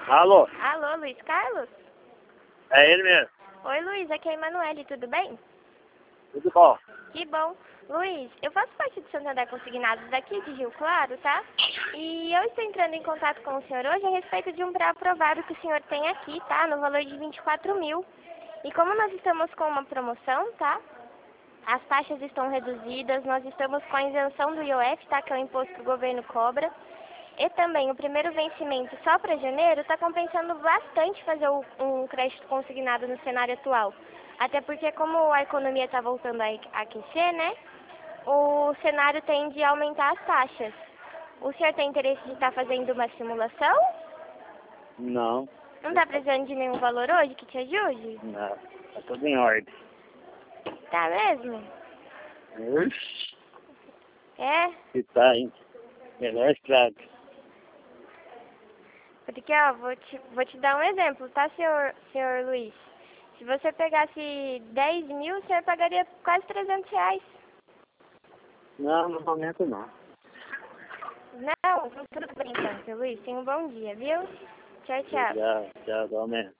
Alô? Alô, Luiz Carlos? É ele mesmo. Oi, Luiz, aqui é a Emanuele, tudo bem? Tudo bom? Que bom. Luiz, eu faço parte do Santander Consignados daqui de Rio Claro, tá? E eu estou entrando em contato com o senhor hoje a respeito de um pré-aprovado que o senhor tem aqui, tá? No valor de 24 mil. E como nós estamos com uma promoção, tá? As taxas estão reduzidas, nós estamos com a isenção do IOF, tá? Que é o imposto que o governo cobra. E também o primeiro vencimento só para janeiro está compensando bastante fazer um crédito consignado no cenário atual. Até porque como a economia está voltando a aquecer, né? O cenário tende a aumentar as taxas. O senhor tem interesse de estar fazendo uma simulação? Não. Não está precisando de nenhum valor hoje que te ajude? Não. Tá tudo em ordem. Tá mesmo? Ixi. É? Se tá, hein? Melhor estrago. Porque, ó, vou te dar um exemplo, tá, senhor Luiz? Se você pegasse 10 mil, o senhor pagaria quase 300 reais. Não, no momento não. Não, tudo bem então, seu Luiz. Tenha um bom dia, viu? Tchau, tchau. Tchau, igualmente.